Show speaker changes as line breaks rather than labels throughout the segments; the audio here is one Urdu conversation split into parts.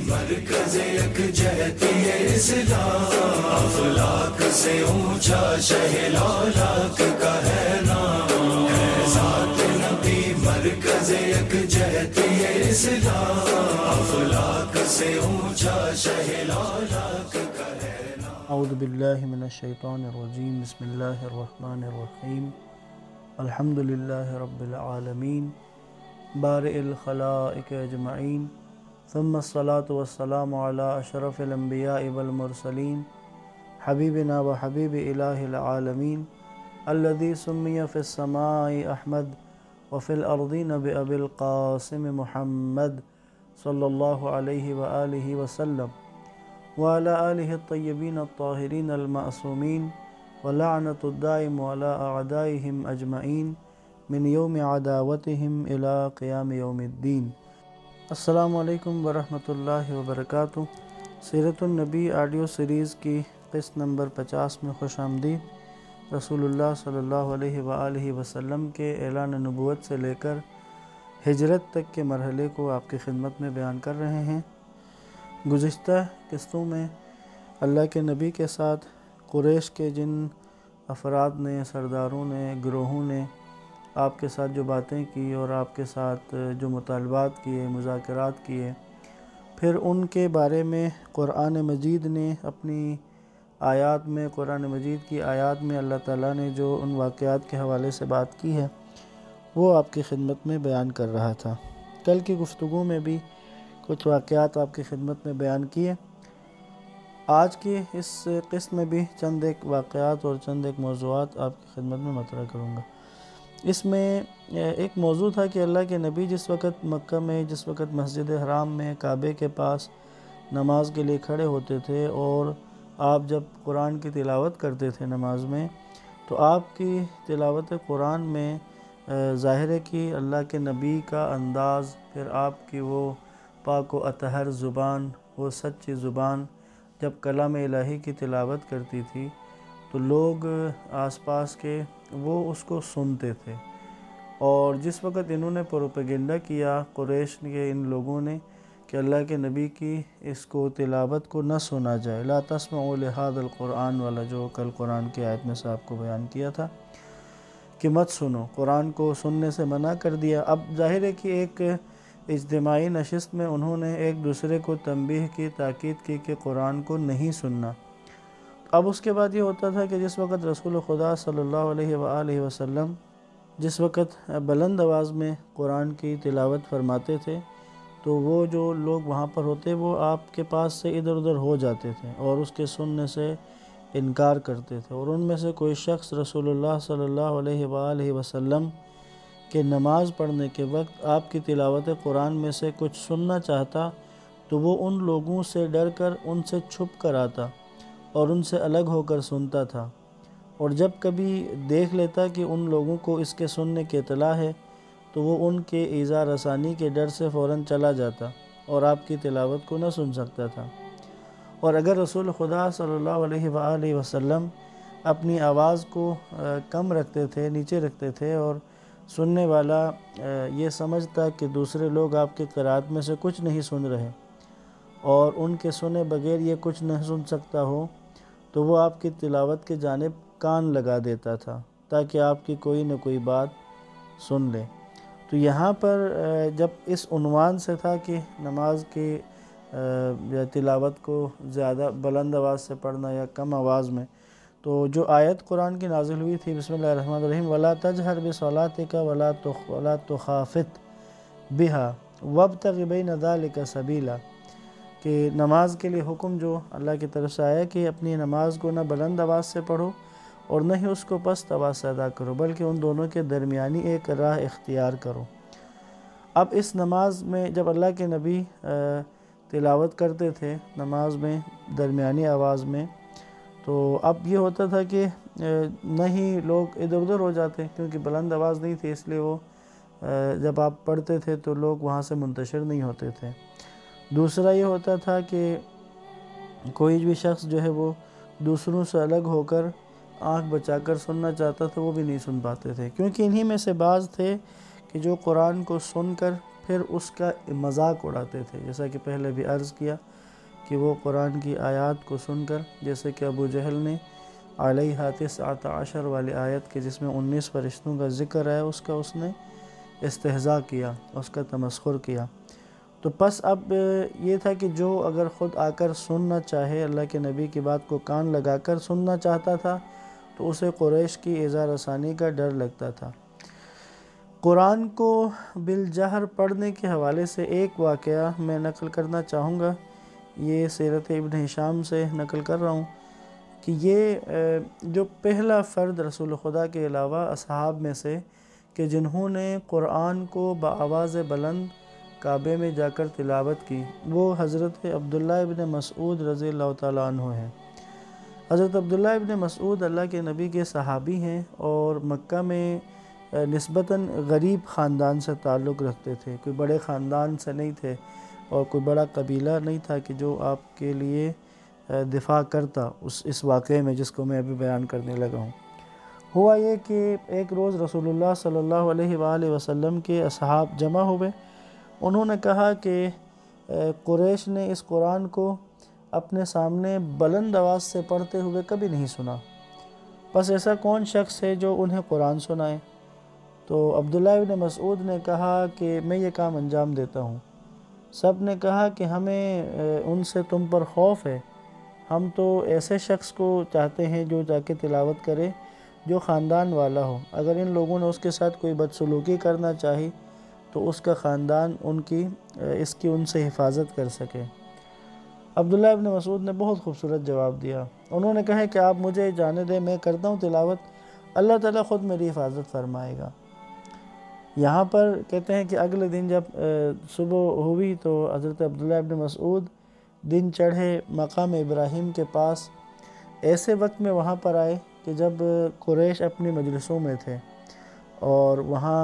مرکز یکجہتی اسلام، افلاک سے اونچا شہ لالاک کا ہے نام، ہے ذات نبی مرکز یکجہتی اسلام، افلاک سے اونچا شہ لالاک کا ہے نام۔
اعوذ باللہ من الشیطان الرجیم، بسم اللہ الرحمن الرحیم، الحمد للہ رب العالمین، بارئ الخلائق اجمعین، ثم الصلاة والسلام علی اشرف الانبیاء والمرسلین، حبیبنا و حبیب الہ العالمین، الذی سمی فی السماء احمد وفی الارضین بأبی القاسم محمد صلی اللہ علیہ وآلہ وسلم، وعلى آلہ الطیبین الطاہرین المعصومین، ولعنۃ الدائم علی اعدائہم اجمعین من یوم عداوتہم الی قیام یوم الدین۔ السلام علیکم ورحمۃ اللہ وبرکاتہ۔ سیرت النبی آڈیو سیریز کی قسط نمبر 50 میں خوش آمدید۔ رسول اللہ صلی اللہ علیہ وآلہ وسلم کے اعلان نبوت سے لے کر ہجرت تک کے مرحلے کو آپ کی خدمت میں بیان کر رہے ہیں۔ گزشتہ قسطوں میں اللہ کے نبی کے ساتھ قریش کے جن افراد نے، سرداروں نے، گروہوں نے آپ کے ساتھ جو باتیں کی اور آپ کے ساتھ جو مطالبات کیے، مذاکرات کیے، پھر ان کے بارے میں قرآن مجید نے اپنی آیات میں، قرآن مجید کی آیات میں اللہ تعالیٰ نے جو ان واقعات کے حوالے سے بات کی ہے وہ آپ کی خدمت میں بیان کر رہا تھا۔ کل کی گفتگو میں بھی کچھ واقعات آپ کی خدمت میں بیان کیے۔ آج کی اس قسط میں بھی چند ایک واقعات اور چند ایک موضوعات آپ کی خدمت میں مطرح کروں گا۔ اس میں ایک موضوع تھا کہ اللہ کے نبی جس وقت مکہ میں، جس وقت مسجد حرام میں کعبے کے پاس نماز کے لیے کھڑے ہوتے تھے اور آپ جب قرآن کی تلاوت کرتے تھے نماز میں، تو آپ کی تلاوت قرآن میں ظاہر ہے کہ اللہ کے نبی کا انداز، پھر آپ کی وہ پاک و اطہر زبان، وہ سچی زبان جب کلام الہی کی تلاوت کرتی تھی تو لوگ آس پاس کے وہ اس کو سنتے تھے۔ اور جس وقت انہوں نے پروپیگنڈا کیا، قریش کے ان لوگوں نے، کہ اللہ کے نبی کی اس کو تلاوت کو نہ سنا جائے، لا تسمعوا لہذا القرآن والا جو کل قرآن کی آیت میں سے آپ کو بیان کیا تھا کہ مت سنو، قرآن کو سننے سے منع کر دیا۔ اب ظاہر ہے کہ ایک اجتماعی نشست میں انہوں نے ایک دوسرے کو تنبیہ کی، تاکید کی کہ قرآن کو نہیں سننا۔ اب اس کے بعد یہ ہوتا تھا کہ جس وقت رسول خدا صلی اللہ علیہ وآلہ وسلم جس وقت بلند آواز میں قرآن کی تلاوت فرماتے تھے تو وہ جو لوگ وہاں پر ہوتے وہ آپ کے پاس سے ادھر ادھر ہو جاتے تھے اور اس کے سننے سے انکار کرتے تھے، اور ان میں سے کوئی شخص رسول اللہ صلی اللہ علیہ وآلہ وسلم کہ نماز پڑھنے کے وقت آپ کی تلاوت قرآن میں سے کچھ سننا چاہتا تو وہ ان لوگوں سے ڈر کر ان سے چھپ کر آتا اور ان سے الگ ہو کر سنتا تھا، اور جب کبھی دیکھ لیتا کہ ان لوگوں کو اس کے سننے کی اطلاع ہے تو وہ ان کے ایذا رسانی کے ڈر سے فوراً چلا جاتا اور آپ کی تلاوت کو نہ سن سکتا تھا۔ اور اگر رسول خدا صلی اللہ علیہ وآلہ وسلم اپنی آواز کو کم رکھتے تھے، نیچے رکھتے تھے، اور سننے والا یہ سمجھتا کہ دوسرے لوگ آپ کی قرأت میں سے کچھ نہیں سن رہے اور ان کے سنے بغیر یہ کچھ نہ سن سکتا ہو، تو وہ آپ کی تلاوت کی جانب کان لگا دیتا تھا تاکہ آپ کی کوئی نہ کوئی بات سن لے۔ تو یہاں پر جب اس عنوان سے تھا کہ نماز کی تلاوت کو زیادہ بلند آواز سے پڑھنا یا کم آواز میں، تو جو آیت قرآن کی نازل ہوئی تھی، بسم اللہ الرحمن الرحیم، وَلَا تَجْهَرْ بِصَلَاتِكَ وَلَا تُخَافِتْ بِهَا وَابْتَغِ بَيْنَ ذَلِكَ سَبِيلًا، کہ نماز کے لیے حکم جو اللہ کی طرف سے آیا کہ اپنی نماز کو نہ بلند آواز سے پڑھو اور نہ ہی اس کو پست آواز سے ادا کرو، بلکہ ان دونوں کے درمیانی ایک راہ اختیار کرو۔ اب اس نماز میں جب اللہ کے نبی تلاوت کرتے تھے نماز میں درمیانی آواز میں، تو اب یہ ہوتا تھا کہ نہ ہی لوگ ادھر ادھر ہو جاتے، کیونکہ بلند آواز نہیں تھی، اس لیے وہ جب آپ پڑھتے تھے تو لوگ وہاں سے منتشر نہیں ہوتے تھے۔ دوسرا یہ ہوتا تھا کہ کوئی بھی شخص جو ہے وہ دوسروں سے الگ ہو کر آنکھ بچا کر سننا چاہتا تھا، وہ بھی نہیں سن پاتے تھے، کیونکہ انہی میں سے بعض تھے کہ جو قرآن کو سن کر پھر اس کا مذاق اڑاتے تھے، جیسا کہ پہلے بھی عرض کیا کہ وہ قرآن کی آیات کو سن کر، جیسے کہ ابو جہل نے علیہ 19 والی آیت کے جس میں 19 فرشتوں کا ذکر ہے، اس نے استہزاء کیا، اس کا تمسخر کیا۔ تو پس اب یہ تھا کہ جو اگر خود آ کر سننا چاہے، اللہ کے نبی کی بات کو کان لگا کر سننا چاہتا تھا، تو اسے قریش کی ایذا رسانی کا ڈر لگتا تھا۔ قرآن کو بالجہر پڑھنے کے حوالے سے ایک واقعہ میں نقل کرنا چاہوں گا، یہ سیرت ابن ہشام سے نقل کر رہا ہوں کہ یہ جو پہلا فرد رسول خدا کے علاوہ اصحاب میں سے کہ جنہوں نے قرآن کو بآواز بلند کعبے میں جا کر تلاوت کی، وہ حضرت عبداللہ ابن مسعود رضی اللہ تعالیٰ عنہ ہیں۔ حضرت عبداللہ ابن مسعود اللہ کے نبی کے صحابی ہیں اور مکہ میں نسبتاً غریب خاندان سے تعلق رکھتے تھے، کوئی بڑے خاندان سے نہیں تھے اور کوئی بڑا قبیلہ نہیں تھا کہ جو آپ کے لیے دفاع کرتا اس واقعے میں جس کو میں ابھی بیان کرنے لگا ہوں۔ ہوا یہ کہ ایک روز رسول اللہ صلی اللہ علیہ وآلہ وسلم کے اصحاب جمع ہوئے، انہوں نے کہا کہ قریش نے اس قرآن کو اپنے سامنے بلند آواز سے پڑھتے ہوئے کبھی نہیں سنا، بس ایسا کون شخص ہے جو انہیں قرآن سنائے؟ تو عبداللہ ابن مسعود نے کہا کہ میں یہ کام انجام دیتا ہوں۔ سب نے کہا کہ ہمیں ان سے تم پر خوف ہے، ہم تو ایسے شخص کو چاہتے ہیں جو جا کے تلاوت کرے جو خاندان والا ہو، اگر ان لوگوں نے اس کے ساتھ کوئی بدسلوکی کرنا چاہی تو اس کا خاندان اس کی ان سے حفاظت کر سکے۔ عبداللہ ابن مسعود نے بہت خوبصورت جواب دیا، انہوں نے کہا کہ آپ مجھے جانے دیں، میں کرتا ہوں تلاوت، اللہ تعالیٰ خود میری حفاظت فرمائے گا۔ یہاں پر کہتے ہیں کہ اگلے دن جب صبح ہوئی تو حضرت عبداللہ ابن مسعود دن چڑھے مقام ابراہیم کے پاس ایسے وقت میں وہاں پر آئے کہ جب قریش اپنی مجلسوں میں تھے اور وہاں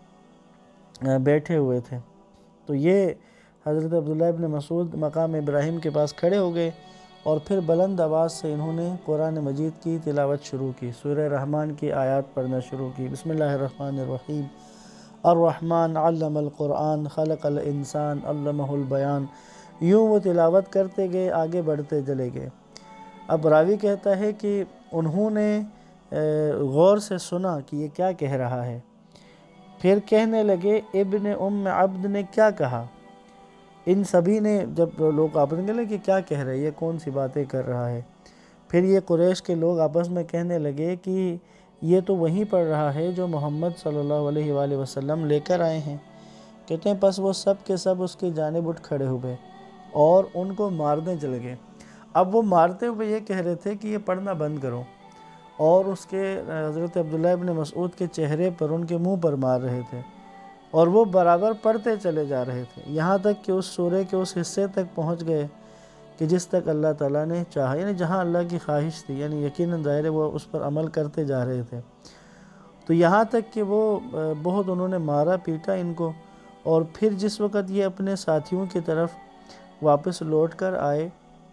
بیٹھے ہوئے تھے، تو یہ حضرت عبداللہ ابن مسعود مقام ابراہیم کے پاس کھڑے ہو گئے اور پھر بلند آواز سے انہوں نے قرآن مجید کی تلاوت شروع کی، سورہ رحمان کی آیات پڑھنا شروع کی۔ بسم اللہ الرحمن الرحیم، الرحمن علم القرآن خلق الانسان علمہ البیان، یوں وہ تلاوت کرتے گئے، آگے بڑھتے چلے گئے۔ اب راوی کہتا ہے کہ انہوں نے غور سے سنا کہ یہ کیا کہہ رہا ہے، پھر کہنے لگے ابن ام عبد نے کیا کہا۔ ان سبھی نے جب لوگ آپس میں کہنے لگے کہ کیا کہہ رہے ہیں، یہ کون سی باتیں کر رہا ہے، پھر یہ قریش کے لوگ آپس میں کہنے لگے کہ یہ تو وہیں پڑھ رہا ہے جو محمد صلی اللہ علیہ وآلہ وسلم لے کر آئے ہیں۔ کہتے ہیں پس وہ سب کے سب اس کی جانب اٹھ کھڑے ہوئے اور ان کو مارنے چل گئے۔ اب وہ مارتے ہوئے یہ کہہ رہے تھے کہ یہ پڑھنا بند کرو، اور اس کے حضرت عبداللہ ابن مسعود کے چہرے پر، ان کے منہ پر مار رہے تھے، اور وہ برابر پڑھتے چلے جا رہے تھے، یہاں تک کہ اس سورہ کے اس حصے تک پہنچ گئے کہ جس تک اللہ تعالیٰ نے چاہا، یعنی جہاں اللہ کی خواہش تھی، یعنی یقیناً ظاہر ہے وہ اس پر عمل کرتے جا رہے تھے۔ تو یہاں تک کہ وہ بہت انہوں نے مارا پیٹا ان کو، اور پھر جس وقت یہ اپنے ساتھیوں کی طرف واپس لوٹ کر آئے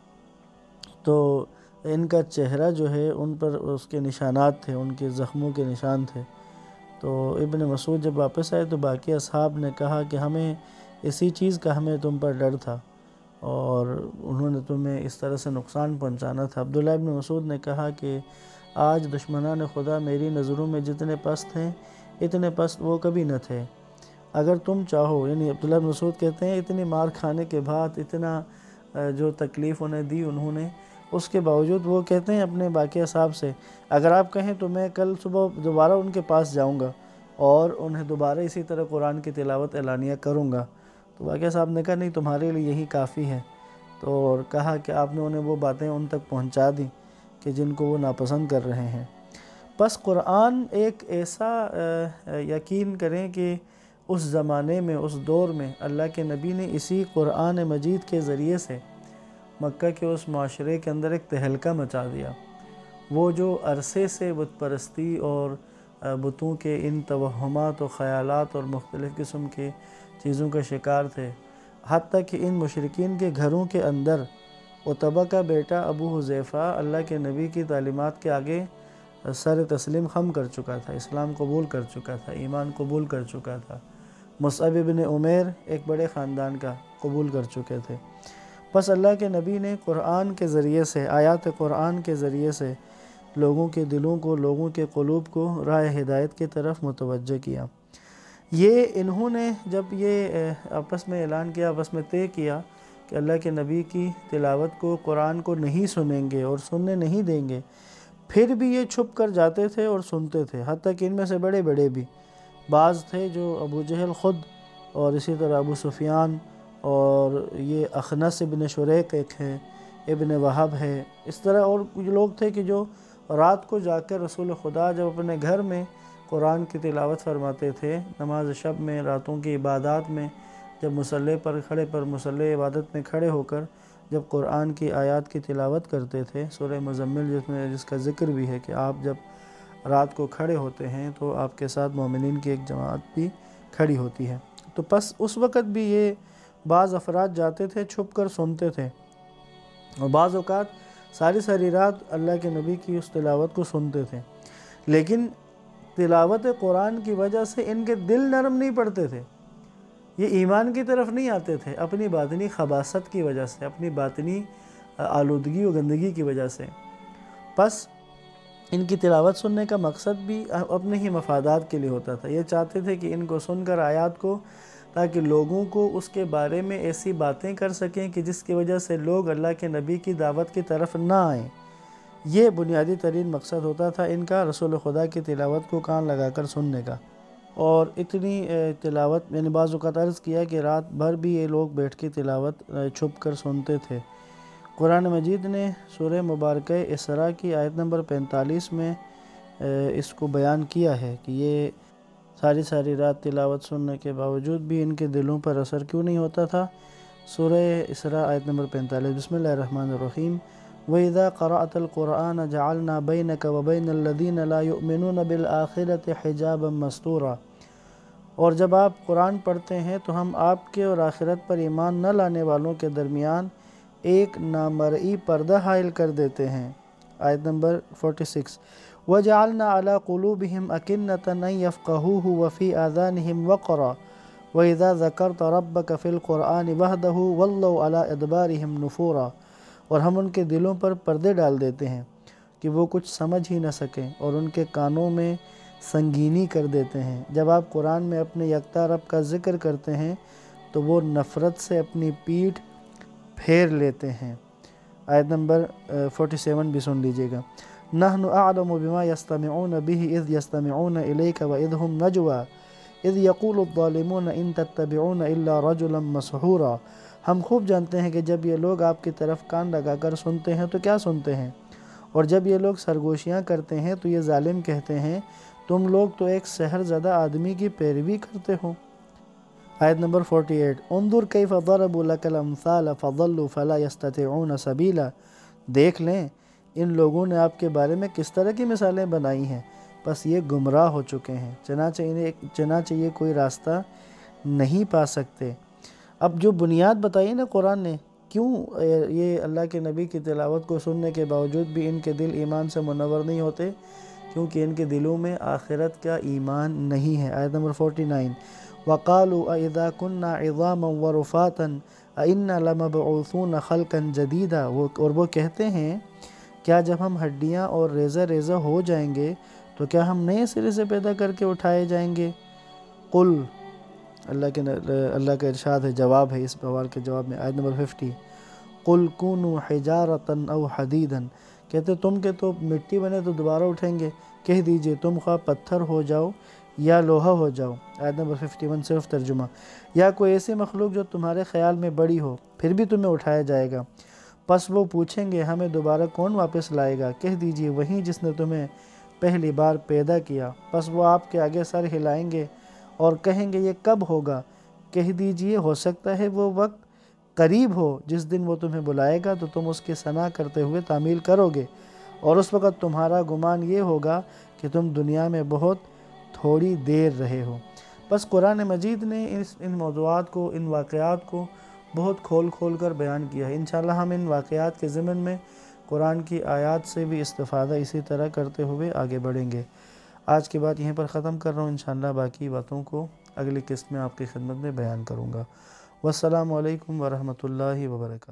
تو ان کا چہرہ جو ہے ان پر اس کے نشانات تھے، ان کے زخموں کے نشان تھے۔ تو ابن مسعود جب واپس آئے تو باقی اصحاب نے کہا کہ ہمیں اسی چیز کا تم پر ڈر تھا اور انہوں نے تمہیں اس طرح سے نقصان پہنچانا تھا۔ عبداللہ ابن مسعود نے کہا کہ آج دشمنان خدا میری نظروں میں جتنے پست ہیں اتنے پست وہ کبھی نہ تھے، اگر تم چاہو، یعنی عبداللہ ابن مسعود کہتے ہیں اتنی مار کھانے کے بعد، اتنا جو تکلیف انہیں دی انہوں نے، اس کے باوجود وہ کہتے ہیں اپنے باقی اصحاب سے اگر آپ کہیں تو میں کل صبح دوبارہ ان کے پاس جاؤں گا اور انہیں دوبارہ اسی طرح قرآن کی تلاوت اعلانیہ کروں گا۔ تو باقی صاحب نے کہا نہیں، تمہارے لیے یہی کافی ہے، تو اور کہا کہ آپ نے انہیں وہ باتیں ان تک پہنچا دیں کہ جن کو وہ ناپسند کر رہے ہیں۔ بس قرآن ایک ایسا یقین کریں کہ اس زمانے میں، اس دور میں اللہ کے نبی نے اسی قرآن مجید کے ذریعے سے مکہ کے اس معاشرے کے اندر ایک تہلکہ مچا دیا۔ وہ جو عرصے سے بت پرستی اور بتوں کے ان توہمات و خیالات اور مختلف قسم کے چیزوں کا شکار تھے، حتیٰ کہ ان مشرکین کے گھروں کے اندر عتبہ کا بیٹا ابو حذیفہ اللہ کے نبی کی تعلیمات کے آگے سر تسلیم خم کر چکا تھا، اسلام قبول کر چکا تھا، ایمان قبول کر چکا تھا، مصعب ابن عمیر ایک بڑے خاندان کا قبول کر چکے تھے۔ پس اللہ کے نبی نے قرآن کے ذریعے سے، آیات قرآن کے ذریعے سے لوگوں کے دلوں کو، لوگوں کے قلوب کو راہ ہدایت کی طرف متوجہ کیا۔ انہوں نے جب یہ آپس میں اعلان کیا، آپس میں طے کیا کہ اللہ کے نبی کی تلاوت کو، قرآن کو نہیں سنیں گے اور سننے نہیں دیں گے، پھر بھی یہ چھپ کر جاتے تھے اور سنتے تھے، حتیٰ کہ ان میں سے بڑے بڑے بھی بعض تھے، جو ابو جہل خود، اور اسی طرح ابو سفیان، اور یہ اخنس ابن شریق ایک ہے، ابن وہب ہے، اس طرح اور کچھ لوگ تھے کہ جو رات کو جا کر رسول خدا جب اپنے گھر میں قرآن کی تلاوت فرماتے تھے، نماز شب میں، راتوں کی عبادات میں، جب مصلی عبادت میں کھڑے ہو کر جب قرآن کی آیات کی تلاوت کرتے تھے، سورہ مزمل جس کا ذکر بھی ہے کہ آپ جب رات کو کھڑے ہوتے ہیں تو آپ کے ساتھ مومنین کی ایک جماعت بھی کھڑی ہوتی ہے، تو پس اس وقت بھی یہ بعض افراد جاتے تھے، چھپ کر سنتے تھے، اور بعض اوقات ساری رات اللہ کے نبی کی اس تلاوت کو سنتے تھے، لیکن تلاوت قرآن کی وجہ سے ان کے دل نرم نہیں پڑتے تھے، یہ ایمان کی طرف نہیں آتے تھے، اپنی باطنی خباثت کی وجہ سے، اپنی باطنی آلودگی و گندگی کی وجہ سے۔ پس ان کی تلاوت سننے کا مقصد بھی اپنے ہی مفادات کے لیے ہوتا تھا، یہ چاہتے تھے کہ ان کو سن کر آیات کو، تاکہ لوگوں کو اس کے بارے میں ایسی باتیں کر سکیں کہ جس کی وجہ سے لوگ اللہ کے نبی کی دعوت کی طرف نہ آئیں۔ یہ بنیادی ترین مقصد ہوتا تھا ان کا، رسول خدا کی تلاوت کو کان لگا کر سننے کا۔ اور اتنی تلاوت، میں نے بعض اوقات عرض کیا کہ رات بھر بھی یہ لوگ بیٹھ کے تلاوت چھپ کر سنتے تھے۔ قرآن مجید نے سورہ مبارکہ اسراء کی آیت نمبر 45 میں اس کو بیان کیا ہے کہ یہ ساری رات تلاوت سننے کے باوجود بھی ان کے دلوں پر اثر کیوں نہیں ہوتا تھا۔ سورہ اسراء آیت نمبر 45، بسم اللہ الرحمن الرحیم، وَإِذَا قَرَأْتَ الْقُرْآنَ جَعَلْنَا بَيْنَكَ وَبَيْنَ الَّذِينَ لَا يُؤْمِنُونَ بِالْآخِرَةِ حِجَابًا مَسْتُورًا، اور جب آپ قرآن پڑھتے ہیں تو ہم آپ کے اور آخرت پر ایمان نہ لانے والوں کے درمیان ایک نامرئی پردہ حائل کر دیتے ہیں۔ آیت نمبر 46، وَجَعَلْنَا عَلَىٰ قُلُوبِهِمْ أَكِنَّةً أَن يَفْقَهُوهُ وَفِي آذَانِهِمْ وَقْرًا وَإِذَا ذَكَرْتَ رَبَّكَ فِي الْقُرْآنِ وَحْدَهُ وَلَّوْا عَلَىٰ أَدْبَارِهِمْ نُفُورًا، اور ہم ان کے دلوں پر پردے ڈال دیتے ہیں کہ وہ کچھ سمجھ ہی نہ سکیں، اور ان کے کانوں میں سنگینی کر دیتے ہیں۔ جب آپ قرآن میں اپنے یکتا رب کا ذکر کرتے ہیں تو وہ نفرت سے اپنی پیٹھ پھیر لیتے ہیں۔ آیت نمبر 47 بھی سن لیجئے گا، نحن اعلم بما يستمعون به اذ يستمعون اليك واذ هم نجوى اذ يقول الظالمون ان تتبعون الا رجلا مسحورا، ہم خوب جانتے ہیں کہ جب یہ لوگ آپ کی طرف کان لگا کر سنتے ہیں تو کیا سنتے ہیں، اور جب یہ لوگ سرگوشیاں کرتے ہیں تو یہ ظالم کہتے ہیں تم لوگ تو ایک سحر زدہ آدمی کی پیروی کرتے ہو۔ آیت نمبر 48، انظر کیف ضربوا لك الامثال فضلوا فلا يستطيعون سبیلا، دیکھ لیں ان لوگوں نے آپ کے بارے میں کس طرح کی مثالیں بنائی ہیں، بس یہ گمراہ ہو چکے ہیں، چنانچہ یہ کوئی راستہ نہیں پا سکتے۔ اب جو بنیاد بتائی نا قرآن نے، کیوں یہ اللہ کے نبی کی تلاوت کو سننے کے باوجود بھی ان کے دل ایمان سے منور نہیں ہوتے، کیونکہ ان کے دلوں میں آخرت کا ایمان نہیں ہے۔ آیت نمبر 49، وَقَالُوا أَإِذَا كُنَّا عِظَامًا وَرُفَاتًا أَإِنَّا لَمَبْعُوثُونَ خَلْقًا جَدِيدًا، اور وہ کہتے ہیں کیا جب ہم ہڈیاں اور ریزہ ہو جائیں گے تو کیا ہم نئے سرے سے پیدا کر کے اٹھائے جائیں گے؟ قل، اللہ کا ارشاد ہے، جواب ہے اس سوال کے جواب میں، آیت نمبر 50، قل كونوا حجارة او حدیدا، کہتے تم کہ تو مٹی بنے تو دوبارہ اٹھیں گے، کہہ دیجئے تم خواہ پتھر ہو جاؤ یا لوہا ہو جاؤ۔ آیت نمبر 51 صرف ترجمہ، یا کوئی ایسی مخلوق جو تمہارے خیال میں بڑی ہو، پھر بھی تمہیں اٹھایا جائے گا۔ پس وہ پوچھیں گے ہمیں دوبارہ کون واپس لائے گا، کہہ دیجئے وہی جس نے تمہیں پہلی بار پیدا کیا۔ پس وہ آپ کے آگے سر ہلائیں گے اور کہیں گے یہ کب ہوگا، کہہ دیجئے ہو سکتا ہے وہ وقت قریب ہو جس دن وہ تمہیں بلائے گا تو تم اس کی ثنا کرتے ہوئے تعمیل کرو گے، اور اس وقت تمہارا گمان یہ ہوگا کہ تم دنیا میں بہت تھوڑی دیر رہے ہو۔ بس قرآن مجید نے ان موضوعات کو، ان واقعات کو بہت کھول کر بیان کیا ہے۔ انشاءاللہ ہم ان واقعات کے ضمن میں قرآن کی آیات سے بھی استفادہ اسی طرح کرتے ہوئے آگے بڑھیں گے۔ آج کی بات یہیں پر ختم کر رہا ہوں، انشاءاللہ باقی باتوں کو اگلی قسط میں آپ کی خدمت میں بیان کروں گا۔ والسلام علیکم ورحمۃ اللہ وبرکاتہ۔